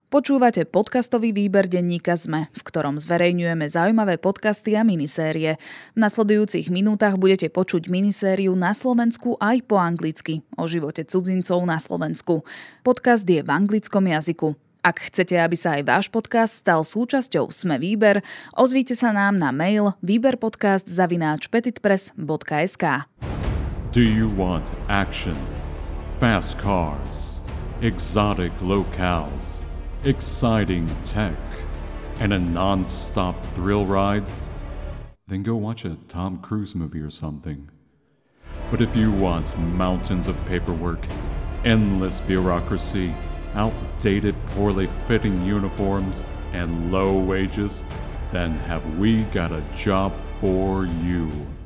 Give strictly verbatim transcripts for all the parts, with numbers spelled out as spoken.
Počúvate podcastový výber denníka es em e, v ktorom zverejňujeme zaujímavé podcasty a minisérie. V nasledujúcich minútach budete počuť minisériu na Slovensku aj po anglicky o živote cudzincov na Slovensku. Podcast je v anglickom jazyku. Ak chcete, aby sa aj váš podcast stal súčasťou es em e Výber, ozvite sa nám na mail výberpodcast zavináč petitpress bodka es ká. Do you want action, fast cars, exotic locales, exciting tech, and a non-stop thrill ride? Then go watch a Tom Cruise movie or something. But if you want mountains of paperwork, endless bureaucracy, outdated, poorly fitting uniforms, and low wages, then have we got a job for you.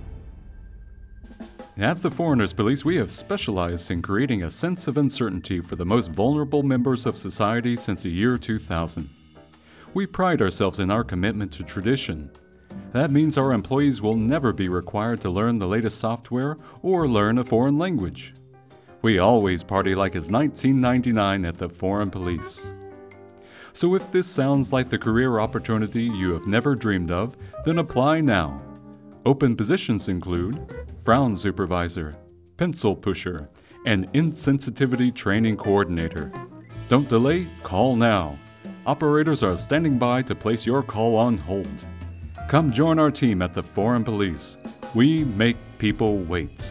At the Foreigners Police, we have specialized in creating a sense of uncertainty for the most vulnerable members of society since the year two thousand. We pride ourselves in our commitment to tradition. That means our employees will never be required to learn the latest software or learn a foreign language. We always party like it's nineteen ninety-nine at the Foreign Police. So if this sounds like the career opportunity you have never dreamed of, then apply now. Open positions include frown supervisor, pencil pusher, and insensitivity training coordinator. Don't delay, call now. Operators are standing by to place your call on hold. Come join our team at the Foreign Police. We make people wait.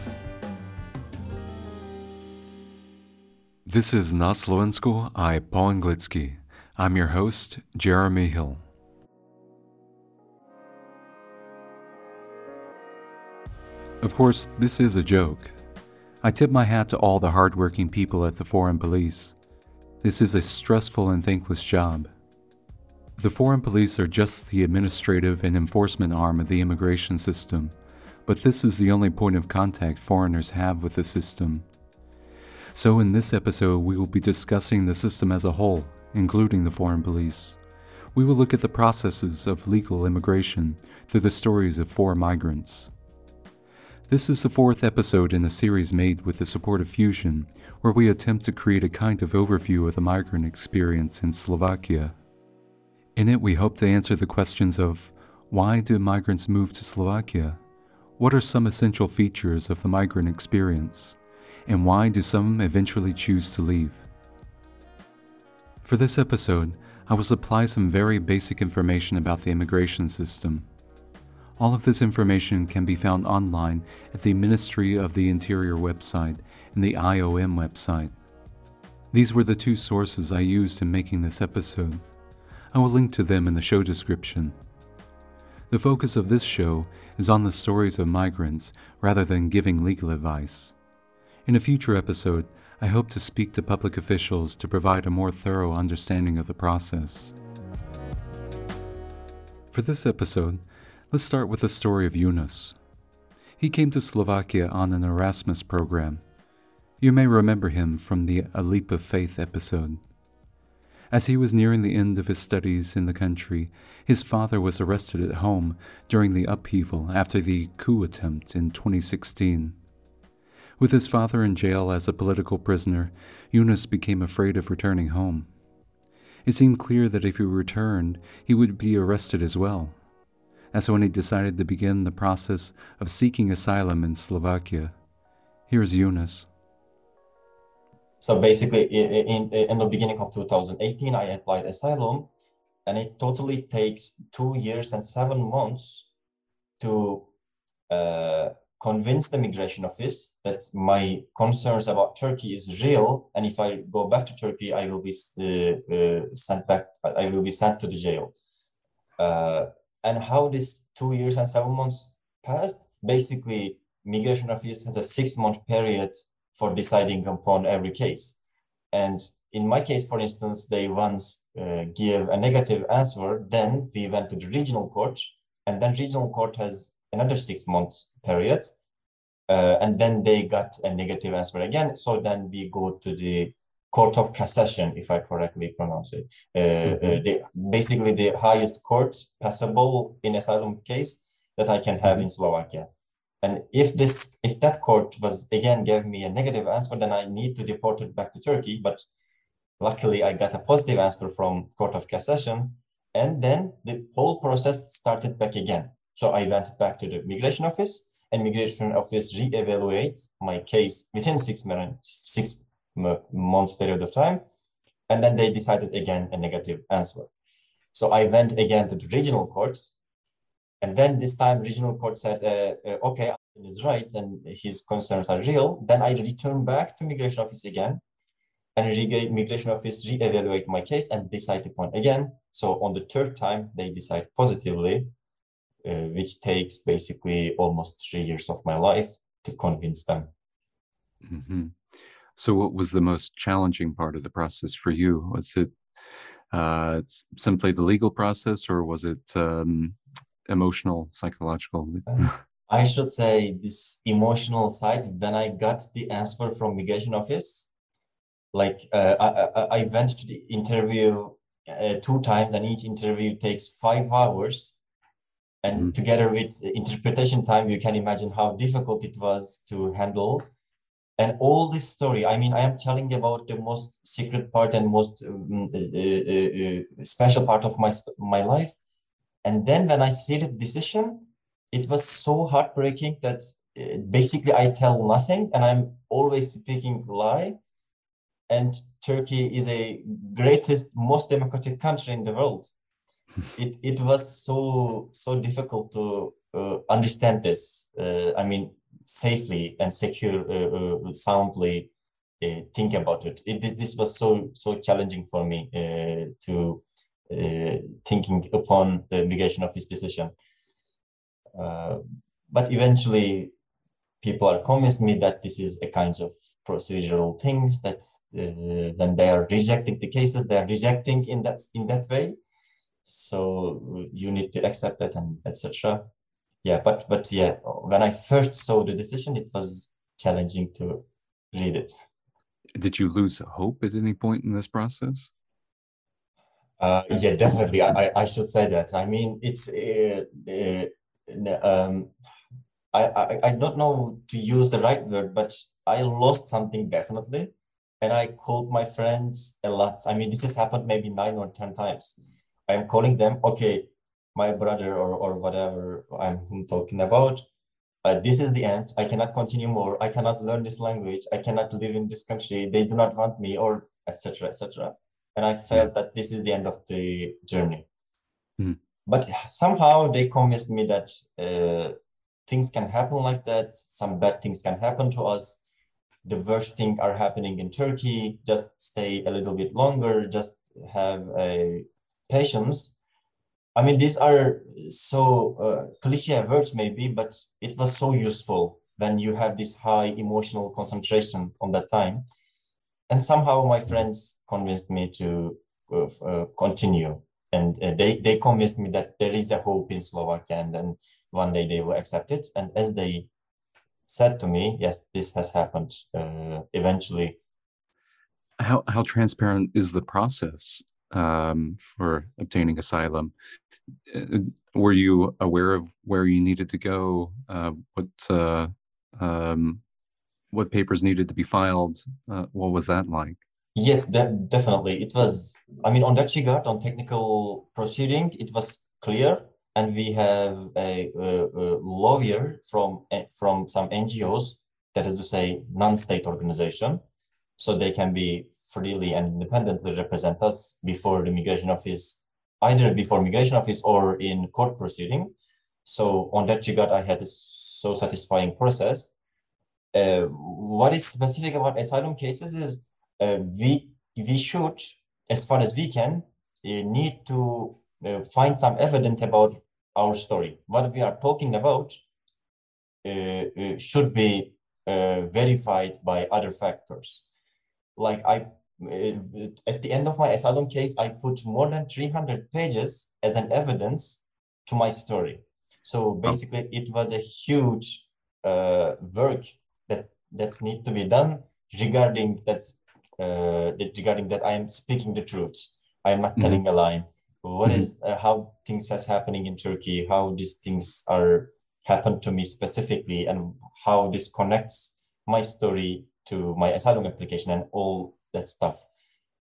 This is Na Slovensku aj po anglicky. I'm your host, Jeremy Hill. Of course, this is a joke. I tip my hat to all the hardworking people at the Foreign Police. This is a stressful and thankless job. The Foreign Police are just the administrative and enforcement arm of the immigration system, but this is the only point of contact foreigners have with the system. So in this episode, we will be discussing the system as a whole, including the Foreign Police. We will look at the processes of legal immigration through the stories of four migrants. This is the fourth episode in a series made with the support of Fusion, where we attempt to create a kind of overview of the migrant experience in Slovakia. In it, we hope to answer the questions of, why do migrants move to Slovakia? What are some essential features of the migrant experience? And why do some eventually choose to leave? For this episode, I will supply some very basic information about the immigration system. All of this information can be found online at the Ministry of the Interior website and the I O M website. These were the two sources I used in making this episode. I will link to them in the show description. The focus of this show is on the stories of migrants rather than giving legal advice. In a future episode, I hope to speak to public officials to provide a more thorough understanding of the process. For this episode, let's start with the story of Yunus. He came to Slovakia on an Erasmus program. You may remember him from the A Leap of Faith episode. As he was nearing the end of his studies in the country, his father was arrested at home during the upheaval after the coup attempt in twenty sixteen. With his father in jail as a political prisoner, Yunus became afraid of returning home. It seemed clear that if he returned, he would be arrested as well. That's when he decided to begin the process of seeking asylum in Slovakia. Here's Yunus. So basically, in, in, in the beginning of two thousand eighteen, I applied asylum, and it totally takes two years and seven months to uh, convince the immigration office that my concerns about Turkey is real, and if I go back to Turkey, I will be uh, uh, sent back. I will be sent to the jail. Uh, And how this two years and seven months passed, basically, migration office has a six-month period for deciding upon every case. And in my case, for instance, they once uh, give a negative answer, then we went to the regional court, and then regional court has another six-month period, uh, and then they got a negative answer again. So then we go to the Court of Cassation, if I correctly pronounce it. Uh, mm-hmm. uh, the, basically the highest court passable in asylum case that I can have mm-hmm. in Slovakia. And if this, if that court was again gave me a negative answer, then I need to deport it back to Turkey. But luckily, I got a positive answer from Court of Cassation. And then the whole process started back again. So I went back to the Migration Office, and Migration Office re-evaluates my case within six months, six months period of time. And then they decided again a negative answer. So I went again to the regional courts. And then this time regional court said, uh, uh, okay, is right and his concerns are real. Then I returned back to Migration Office again, and re- Migration Office re-evaluate my case and decide upon again. So on the third time, they decide positively, uh, which takes basically almost three years of my life to convince them. Mm-hmm. So what was the most challenging part of the process for you? Was it uh, simply the legal process, or was it um, emotional, psychological? I should say this emotional side. When I got the answer from Migration Office, like uh, I, I, I went to the interview uh, two times, and each interview takes five hours. And mm-hmm. together with interpretation time, you can imagine how difficult it was to handle. And all this story, I mean, I am telling about the most secret part and most um, uh, uh, uh, special part of my my life. And then when I see the decision, it was so heartbreaking that uh, basically I tell nothing, and I'm always speaking lie. And Turkey is a greatest, most democratic country in the world. It it was so so difficult to uh, understand this. Uh, I mean, safely and secure, uh, uh, soundly uh, think about it. it. This was so so challenging for me uh, to uh, thinking upon the Migration Office decision. Uh, but eventually, people are convinced me that this is a kind of procedural things that uh, when they are rejecting the cases, they are rejecting in that in that way. So you need to accept that and et cetera. Yeah, but but yeah, when I first saw the decision, it was challenging to read it. Did you lose hope at any point in this process? Uh, yeah, definitely. I, I should say that. I mean, it's uh, uh, um, I, I I don't know to use the right word, but I lost something definitely, and I called my friends a lot. I mean, this has happened maybe nine or ten times. I'm calling them. Okay, my brother or or whatever I'm talking about. Uh, this is the end. I cannot continue more. I cannot learn this language. I cannot live in this country. They do not want me, or et cetera, et cetera. And I felt mm. that this is the end of the journey. Mm. But somehow they convinced me that uh, things can happen like that. Some bad things can happen to us. The worst things are happening in Turkey. Just stay a little bit longer. Just have a patience. I mean, these are so uh, cliche words maybe, but it was so useful when you have this high emotional concentration on that time. And somehow my friends convinced me to uh, uh, continue. And uh, they, they convinced me that there is a hope in Slovakia, and then one day they will accept it. And as they said to me, yes, this has happened uh, eventually. How, how transparent is the process um, for obtaining asylum? Were you aware of where you needed to go? Uh, what uh, um, what papers needed to be filed? Uh, what was that like? Yes, de- definitely. It was, I mean, on that regard, on technical proceeding, it was clear. And we have a, a, a lawyer from, from some N G Os, that is to say, non-state organization. So they can be freely and independently represent us before the Migration Office, either before Migration Office or in court proceeding. So on that regard, I had a so satisfying process. Uh, what is specific about asylum cases is uh, we we should, as far as we can, uh, need to uh, find some evidence about our story. What we are talking about uh, uh, should be uh, verified by other factors. Like I, uh, at the end of my asylum case, I put more than three hundred pages as an evidence to my story. So basically, it was a huge uh, work that that's need to be done regarding that uh, regarding that I am speaking the truth. I am not mm-hmm. telling a lie. What mm-hmm. is uh, how things are happening in Turkey? How these things are happened to me specifically, and how this connects my story to my asylum application and all that stuff.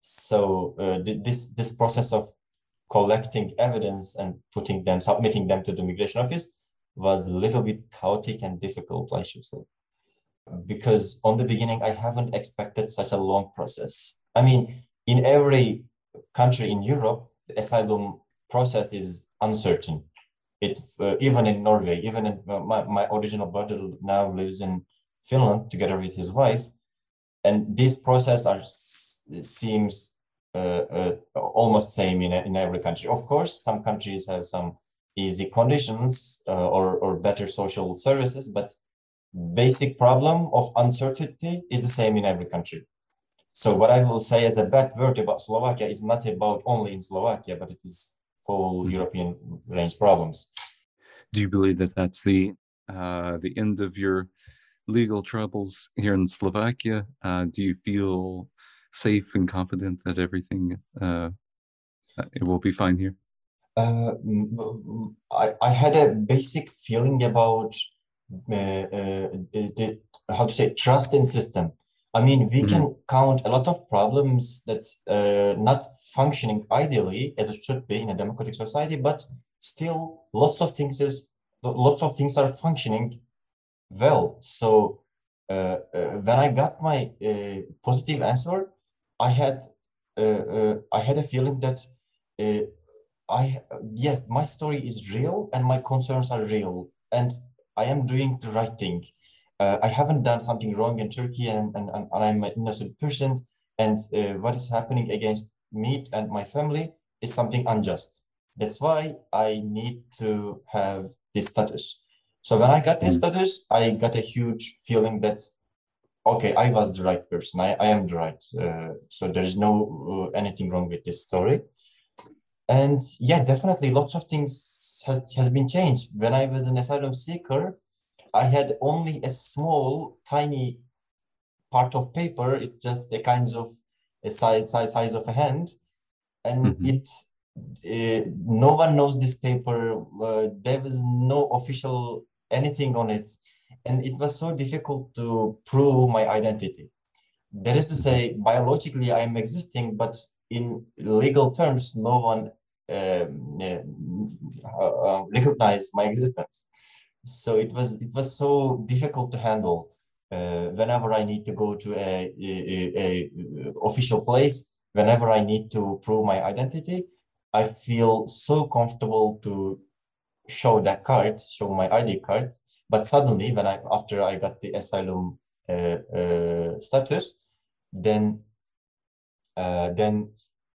So uh, th- this this process of collecting evidence and putting them, submitting them to the immigration office was a little bit chaotic and difficult, I should say. Because on the beginning, I haven't expected such a long process. I mean, in every country in Europe, the asylum process is uncertain. It uh, even in Norway, even in uh, my, my original brother now lives in Finland together with his wife, and this process are seems uh, uh, almost same in in every country. Of course, some countries have some easy conditions uh, or or better social services, but basic problem of uncertainty is the same in every country. So what I will say as a bad word about Slovakia is not about only in Slovakia, but it is whole mm-hmm. European range problems. Do you believe that that's the uh, the end of your legal troubles here in Slovakia? Uh, do you feel safe and confident that everything uh, it will be fine here? Uh, I, I had a basic feeling about uh, uh, the, how to say trust in system. I mean, we mm-hmm. can count a lot of problems that uh, not functioning ideally as it should be in a democratic society, but still lots of things is lots of things are functioning well. So uh, uh, when I got my uh, positive answer, I had uh, uh, I had a feeling that uh, I yes, my story is real and my concerns are real, and I am doing the right thing. Uh, I haven't done something wrong in Turkey, and, and, and I'm an innocent person. And uh, what is happening against me and my family is something unjust. That's why I need to have this status. So when I got this status, I got a huge feeling that, okay, I was the right person. I, I am the right. Uh, so there is no uh, anything wrong with this story. And yeah, definitely lots of things has, has been changed. When I was an asylum seeker, I had only a small, tiny part of paper. It's just a kind of a size, size, size of a hand. And mm-hmm. it, uh, no one knows this paper. Uh, there was no official anything on it. And it was so difficult to prove my identity. That is to say, biologically, I am existing, but in legal terms, no one um, uh, uh, recognized my existence. So it was it was so difficult to handle. Uh, whenever I need to go to a, a, a, a official place, whenever I need to prove my identity, I feel so comfortable to show that card, show my I D card. But suddenly, when I after I got the asylum uh, uh, status, then uh, then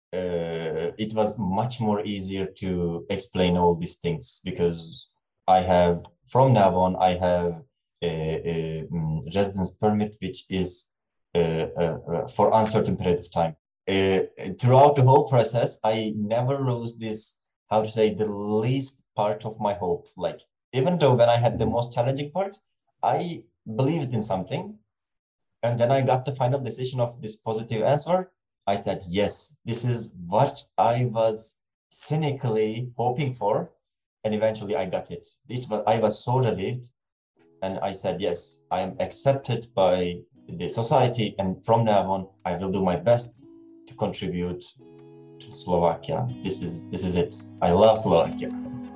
uh, it was much more easier to explain all these things, because I have from now on I have a, a um, residence permit which is uh, uh, uh, for uncertain period of time. Uh, throughout the whole process, I never lose this, how to say, the least part of my hope. Like, even though when I had the most challenging part, I believed in something. And then I got the final decision of this positive answer. I said, yes, this is what I was cynically hoping for. And eventually I got it. It was, I was so relieved. And I said, yes, I am accepted by the society. And from now on, I will do my best to contribute to Slovakia. This is, this is it. I love Slovakia.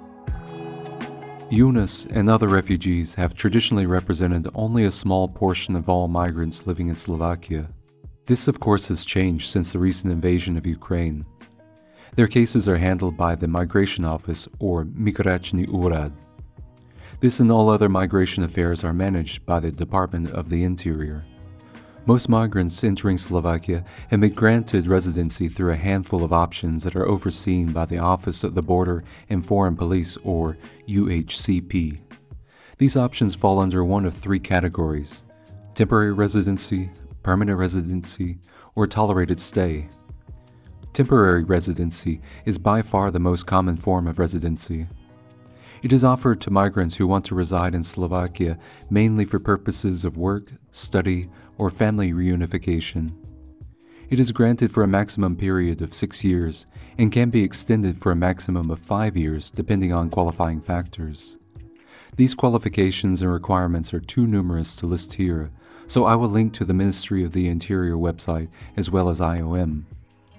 Yunus and other refugees have traditionally represented only a small portion of all migrants living in Slovakia. This, of course, has changed since the recent invasion of Ukraine. Their cases are handled by the Migration Office, or Migračni úrad. This and all other migration affairs are managed by the Department of the Interior. Most migrants entering Slovakia have been granted residency through a handful of options that are overseen by the Office of the Border and Foreign Police, or U H C P. These options fall under one of three categories: temporary residency, permanent residency, or tolerated stay. Temporary residency is by far the most common form of residency. It is offered to migrants who want to reside in Slovakia mainly for purposes of work, study, or family reunification. It is granted for a maximum period of six years and can be extended for a maximum of five years depending on qualifying factors. These qualifications and requirements are too numerous to list here, so I will link to the Ministry of the Interior website as well as I O M.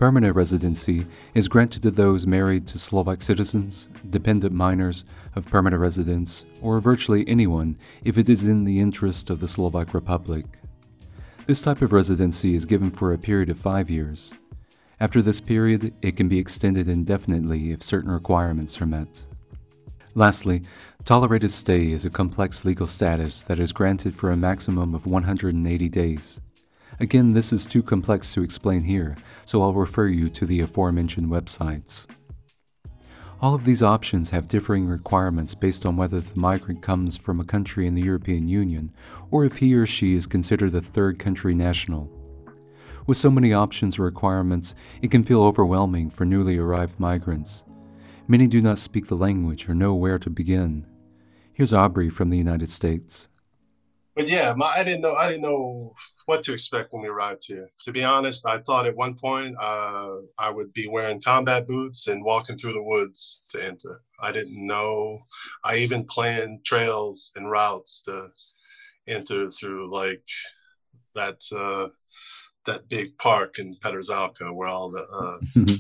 Permanent residency is granted to those married to Slovak citizens, dependent minors of permanent residents, or virtually anyone if it is in the interest of the Slovak Republic. This type of residency is given for a period of five years. After this period, it can be extended indefinitely if certain requirements are met. Lastly, tolerated stay is a complex legal status that is granted for a maximum of one hundred eighty days. Again, this is too complex to explain here, so I'll refer you to the aforementioned websites. All of these options have differing requirements based on whether the migrant comes from a country in the European Union or if he or she is considered a third country national. With so many options or requirements, it can feel overwhelming for newly arrived migrants. Many do not speak the language or know where to begin. Here's Aubrey from the United States. But yeah, my, I didn't know I didn't know what to expect when we arrived here. To be honest, I thought at one point uh, I would be wearing combat boots and walking through the woods to enter. I didn't know. I even planned trails and routes to enter through, like that uh, that big park in Petržalka where all the uh,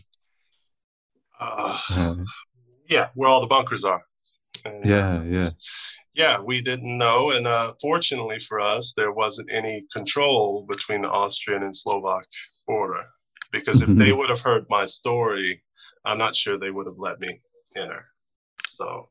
uh, uh, yeah, where all the bunkers are. And, yeah, uh, yeah. Yeah, we didn't know. And uh, fortunately for us, there wasn't any control between the Austrian and Slovak border. Because if they would have heard my story, I'm not sure they would have let me enter. So,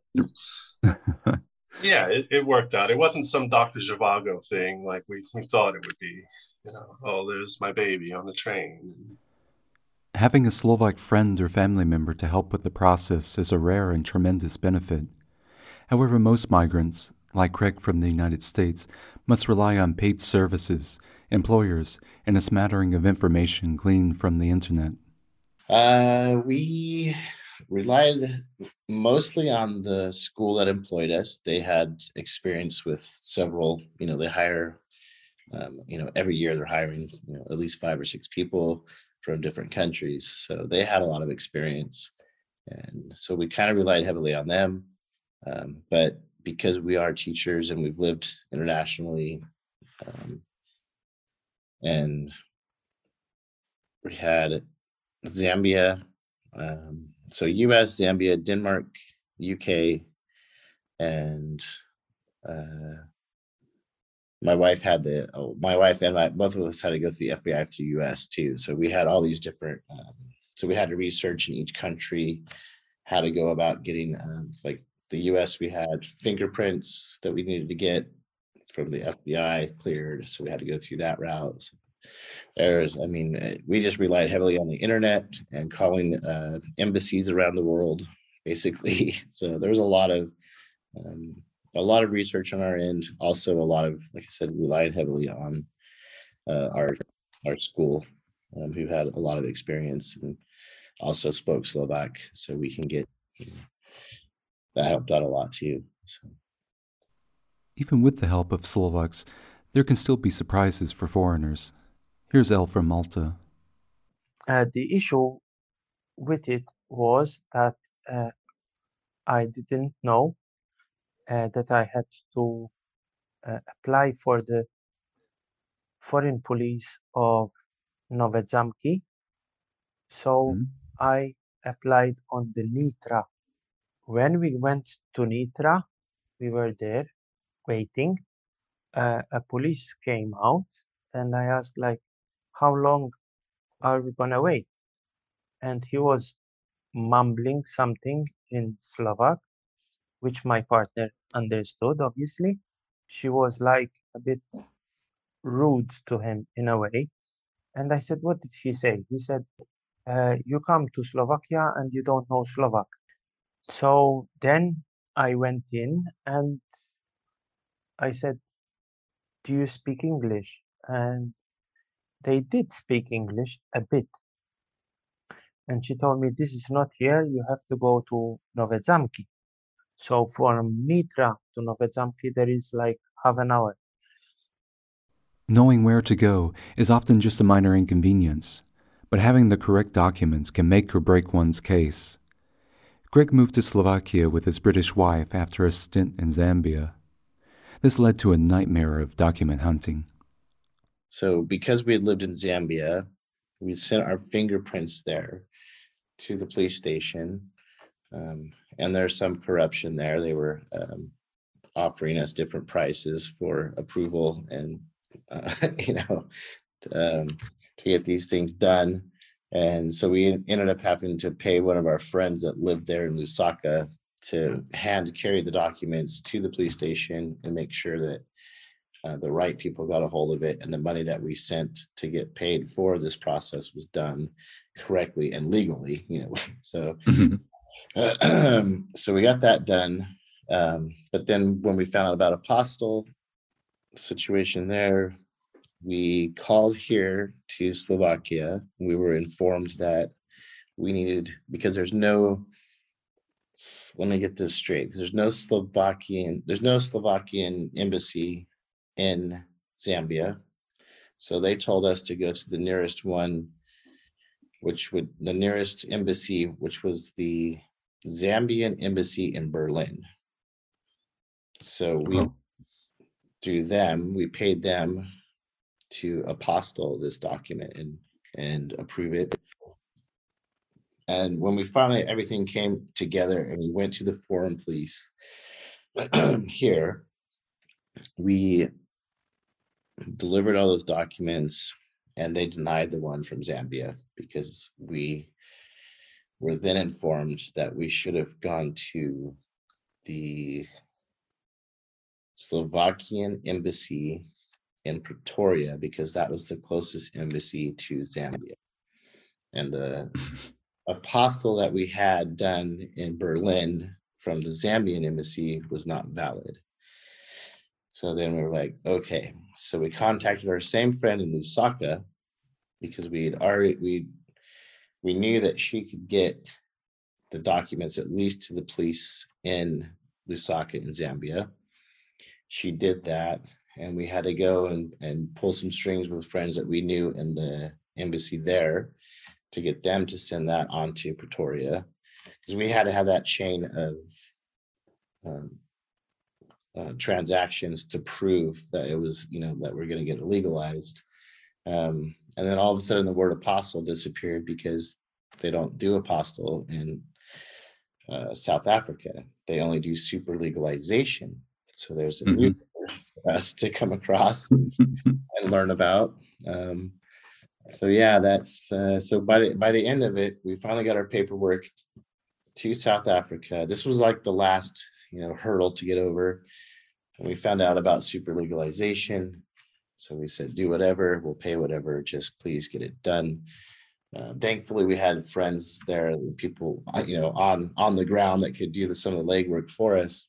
yeah, it, it worked out. It wasn't some Doctor Zhivago thing like we, we thought it would be. You know, oh, there's my baby on the train. Having a Slovak friend or family member to help with the process is a rare and tremendous benefit. However, most migrants, like Craig from the United States, must rely on paid services, employers, and a smattering of information gleaned from the internet. Uh, we relied mostly on the school that employed us. They had experience with several, you know, they hire, um, you know, every year they're hiring, you know, at least five or six people from different countries. So they had a lot of experience. And so we kind of relied heavily on them. Um, but because we are teachers and we've lived internationally, um, and we had Zambia, um, so U S, Zambia, Denmark, U K, and uh, my wife had the, oh, my wife and my, both of us had to go through the F B I through U S too. So we had all these different, um, so we had to research in each country how to go about getting, um, like, the U S, we had fingerprints that we needed to get from the F B I cleared, so we had to go through that route. There's, I mean, we just relied heavily on the internet and calling uh, embassies around the world, basically. So there was a lot of um, a lot of research on our end. Also, a lot of, like I said, relied heavily on uh, our our school, um, who had a lot of experience and also spoke Slovak, so we can get. You know, that helped out a lot too. So. Even with the help of Slovaks, there can still be surprises for foreigners. Here's Elle from Malta. Uh, the issue with it was that uh, I didn't know uh, that I had to uh, apply for the foreign police of Nové Zámky. So mm-hmm. I applied on the Nitra. When we went to Nitra, we were there waiting. Uh, a police came out and I asked, like, how long are we gonna wait? And he was mumbling something in Slovak, which my partner understood, obviously. She was like a bit rude to him in a way. And I said, what did he say? He said, uh, you come to Slovakia and you don't know Slovak. So then I went in and I said, do you speak English? And they did speak English a bit. And she told me, this is not here, you have to go to Nové Zámky. So from Nitra to Nové Zámky, there is like half an hour. Knowing where to go is often just a minor inconvenience, but having the correct documents can make or break one's case. Greg moved to Slovakia with his British wife after a stint in Zambia. This led to a nightmare of document hunting. So because we had lived in Zambia, we sent our fingerprints there to the police station. Um, and there's some corruption there. They were um, offering us different prices for approval and, uh, you know, um, to get these things done. And so we ended up having to pay one of our friends that lived there in Lusaka to hand carry the documents to the police station and make sure that uh, the right people got a hold of it, and the money that we sent to get paid for this process was done correctly and legally, you know. So uh, so we got that done. Um, but then when we found out about Apostol situation there, we called here to Slovakia. We were informed that we needed, because there's no, let me get this straight, because there's no Slovakian, there's no Slovakian embassy in Zambia. So they told us to go to the nearest one, which would, the nearest embassy, which was the Zambian embassy in Berlin. So we, oh. through them, we paid them to apostille this document and and approve it. And when we finally, everything came together and we went to the foreign police here, we delivered all those documents and they denied the one from Zambia, because we were then informed that we should have gone to the Slovakian embassy in Pretoria, because that was the closest embassy to Zambia. And the apostille that we had done in Berlin from the Zambian embassy was not valid. So then we were like, okay. So we contacted our same friend in Lusaka, because we had already, we, we knew that she could get the documents at least to the police in Lusaka in Zambia. She did that. And we had to go and, and pull some strings with friends that we knew in the embassy there to get them to send that on to Pretoria, because we had to have that chain of um, uh, transactions to prove that it was, you know, that we're going to get it legalized. Um, and then all of a sudden the word apostle disappeared, because they don't do apostle in uh, South Africa. They only do super legalization. So there's a mm-hmm. new for us to come across and learn about. Um, so yeah, that's uh, so by the by the end of it, we finally got our paperwork to South Africa. This was like the last, you know, hurdle to get over. And we found out about super legalization. So we said, do whatever, we'll pay whatever, just please get it done. Uh, thankfully, we had friends there, people, you know, on on the ground that could do the, some of the legwork for us.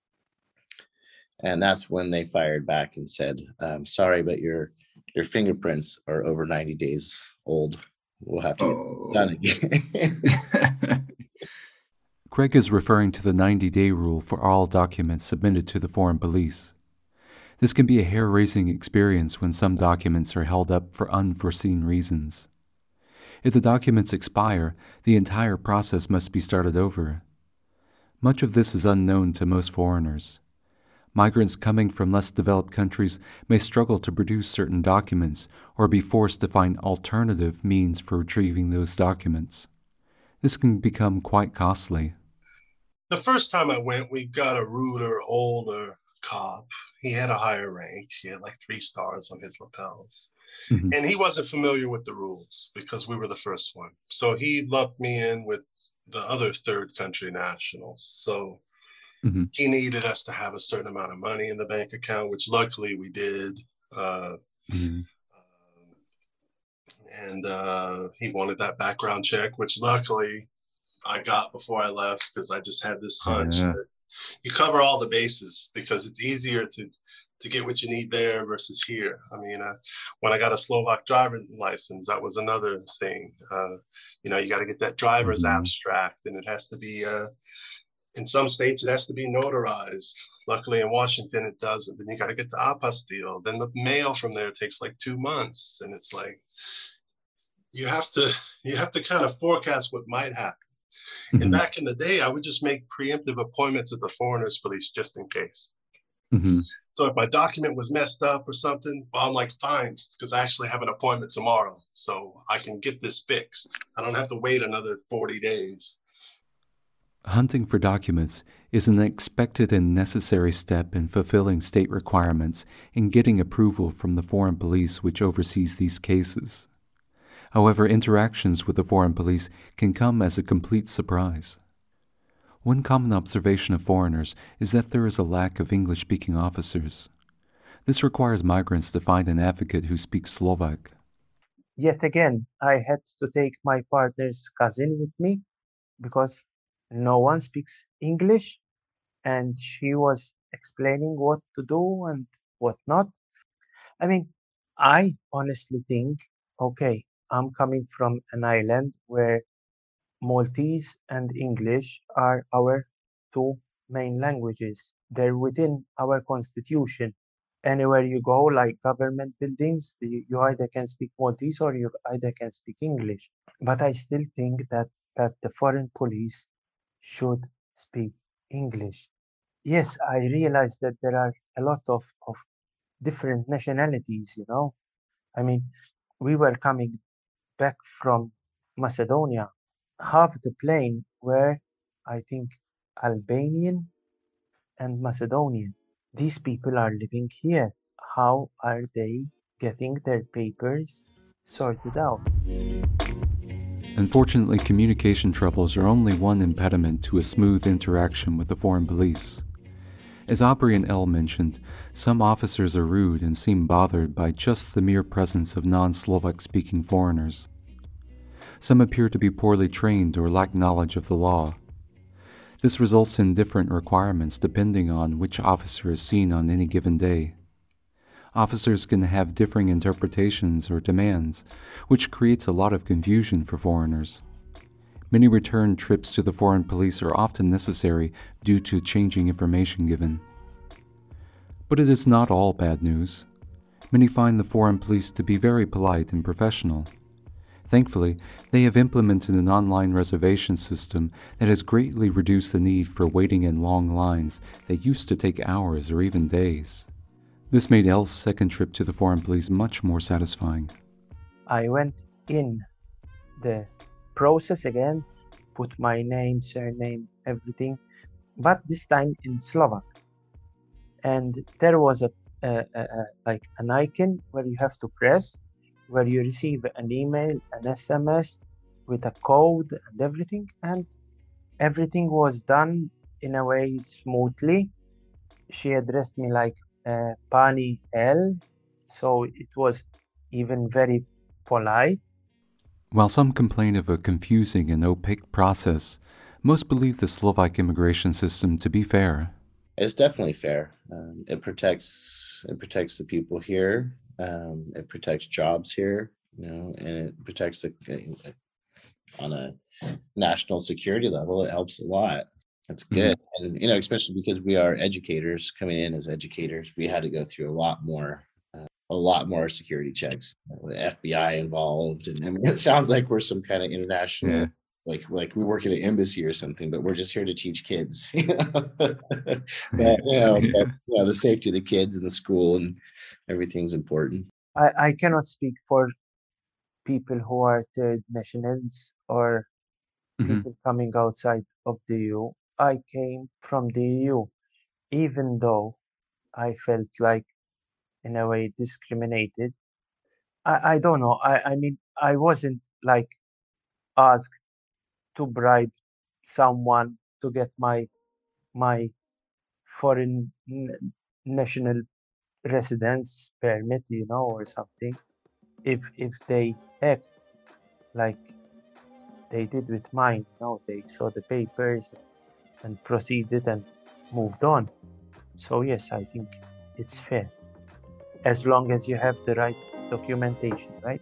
And that's when they fired back and said, um, sorry, but your your fingerprints are over ninety days old. We'll have to oh. get done again. Craig is referring to the ninety-day rule for all documents submitted to the foreign police. This can be a hair-raising experience when some documents are held up for unforeseen reasons. If the documents expire, the entire process must be started over. Much of this is unknown to most foreigners. Migrants coming from less developed countries may struggle to produce certain documents or be forced to find alternative means for retrieving those documents. This can become quite costly. The first time I went, we got a ruder, older cop. He had a higher rank. He had like three stars on his lapels. Mm-hmm. And he wasn't familiar with the rules because we were the first one. So he lumped me in with the other third country nationals. So mm-hmm. he needed us to have a certain amount of money in the bank account, which luckily we did. Uh, mm-hmm. uh, and uh, he wanted that background check, which luckily I got before I left, because I just had this hunch yeah. that you cover all the bases, because it's easier to to get what you need there versus here. I mean, uh, when I got a Slovak driver's license, that was another thing. Uh, you know, you got to get that driver's mm-hmm. abstract, and it has to be, uh, in some states, it has to be notarized. Luckily in Washington, it doesn't. Then you got to get the apostille. Then the mail from there takes like two months. And it's like, you have to, you have to kind of forecast what might happen. Mm-hmm. And back in the day, I would just make preemptive appointments at the foreigners police just in case. Mm-hmm. So if my document was messed up or something, well, I'm like, fine, because I actually have an appointment tomorrow, so I can get this fixed. I don't have to wait another forty days. Hunting for documents is an expected and necessary step in fulfilling state requirements and getting approval from the foreign police which oversees these cases. However, interactions with the foreign police can come as a complete surprise. One common observation of foreigners is that there is a lack of English-speaking officers. This requires migrants to find an advocate who speaks Slovak. Yet again, I had to take my partner's cousin with me because no one speaks English, and she was explaining what to do and what not. I mean, I honestly think, okay, I'm coming from an island where Maltese and English are our two main languages. They're within our constitution. Anywhere you go, like government buildings, you, you either can speak Maltese or you either can speak English. But I still think that, that the foreign police should speak English. Yes, I realize that there are a lot of, of different nationalities, you know. I mean, we were coming back from Macedonia. Half the plane were, I think, Albanian and Macedonian. These people are living here. How are they getting their papers sorted out? Unfortunately, communication troubles are only one impediment to a smooth interaction with the foreign police. As Aubrey and Elle mentioned, some officers are rude and seem bothered by just the mere presence of non-Slovak speaking foreigners. Some appear to be poorly trained or lack knowledge of the law. This results in different requirements depending on which officer is seen on any given day. Officers can have differing interpretations or demands, which creates a lot of confusion for foreigners. Many return trips to the foreign police are often necessary due to changing information given. But it is not all bad news. Many find the foreign police to be very polite and professional. Thankfully, they have implemented an online reservation system that has greatly reduced the need for waiting in long lines that used to take hours or even days. This made Elle's second trip to the foreign police much more satisfying. I went in the process again, put my name, surname, everything, but this time in Slovak. And there was a, a, a, a like an icon where you have to press, where you receive an email, an S M S with a code and everything, and everything was done in a way smoothly. She addressed me like uh, Pani L, so it was even very polite. While some complain of a confusing and opaque process, most believe the Slovak immigration system to be fair. It's definitely fair. Um, it protects it protects the people here. Um, it protects jobs here, you know, and it protects the on a national security level. It helps a lot. That's good, mm-hmm. And you know, especially because we are educators coming in as educators, we had to go through a lot more, uh, a lot more security checks. With F B I involved, and I mean, it sounds like we're some kind of international. Yeah. Like, like we work at an embassy or something, but we're just here to teach kids. but, you know, but, you know, the safety of the kids in the school and everything's important. I, I cannot speak for people who are third nationals or mm-hmm. people coming outside of the E U. I came from the E U, even though I felt like, in a way, discriminated. I, I don't know. I, I mean, I wasn't like asked to bribe someone to get my my foreign n- national residence permit, you know, or something. If if they act like they did with mine, you know, they saw the papers and proceeded and moved on. So yes, I think it's fair, as long as you have the right documentation, right?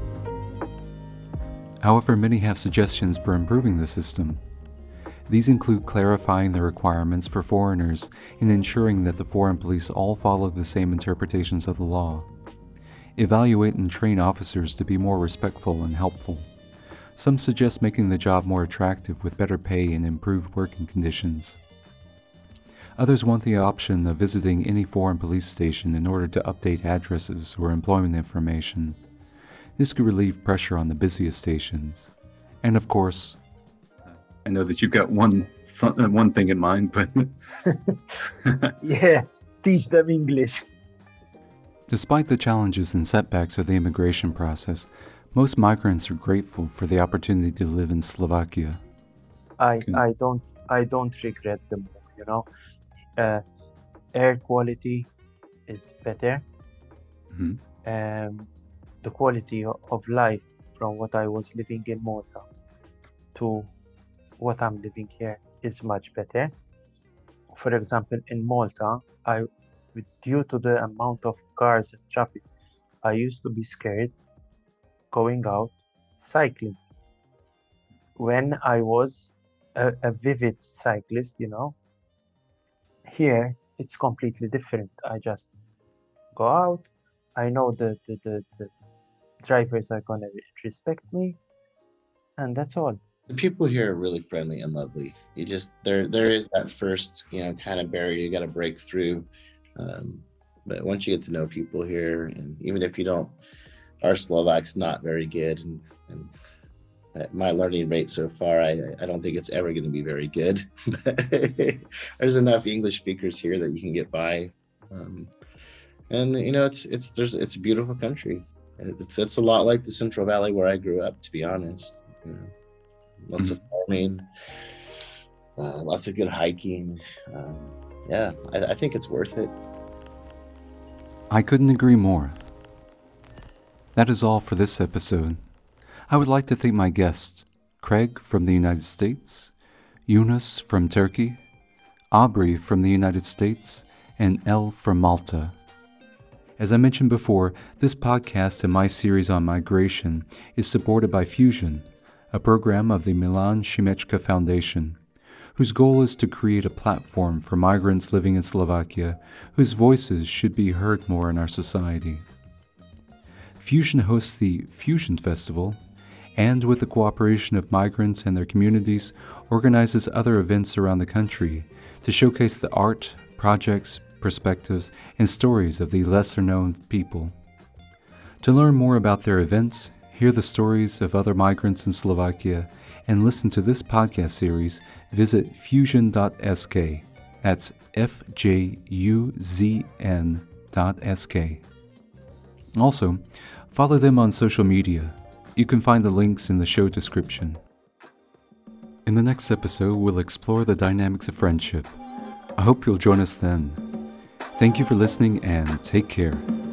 However, many have suggestions for improving the system. These include clarifying the requirements for foreigners and ensuring that the foreign police all follow the same interpretations of the law. Evaluate and train officers to be more respectful and helpful. Some suggest making the job more attractive with better pay and improved working conditions. Others want the option of visiting any foreign police station in order to update addresses or employment information. This could relieve pressure on the busiest stations. And of course, I know that you've got one one thing in mind, but Yeah, teach them English. despite the challenges and setbacks of the immigration process, most migrants are grateful for the opportunity to live in Slovakia. I Okay. I don't I don't regret the move. You know, uh, air quality is better. Mhm. Um, the quality o- of life from what I was living in Malta to what I'm living here is much better. For example, in Malta, I, with- due to the amount of cars and traffic, I used to be scared going out cycling. When I was a, a vivid cyclist, you know, here it's completely different. I just go out. I know the, the, the, the drivers are gonna respect me, and that's all. The people here are really friendly and lovely. You just there there is that first, you know, kind of barrier you got to break through. Um, but once you get to know people here, and even if you don't, our Slovak's not very good, and, and at my learning rate so far, I I don't think it's ever going to be very good. But there's enough English speakers here that you can get by, um, and you know, it's it's there's it's a beautiful country. It's it's a lot like the Central Valley where I grew up, to be honest. You know, lots of farming, uh, lots of good hiking. Um, yeah, I, I think it's worth it. I couldn't agree more. That is all for this episode. I would like to thank my guests, Craig from the United States, Yunus from Turkey, Aubrey from the United States, and Elle from Malta. As I mentioned before, this podcast and my series on migration is supported by Fusion, a program of the Milan Šimečka Foundation, whose goal is to create a platform for migrants living in Slovakia whose voices should be heard more in our society. Fusion hosts the Fusion Festival, and with the cooperation of migrants and their communities, organizes other events around the country to showcase the art, projects, perspectives, and stories of the lesser-known people. To learn more about their events, hear the stories of other migrants in Slovakia, and listen to this podcast series, visit fusion dot s k. That's F J U Z N dot S K. Also, follow them on social media. You can find the links in the show description. In the next episode, we'll explore the dynamics of friendship. I hope you'll join us then. Thank you for listening and take care.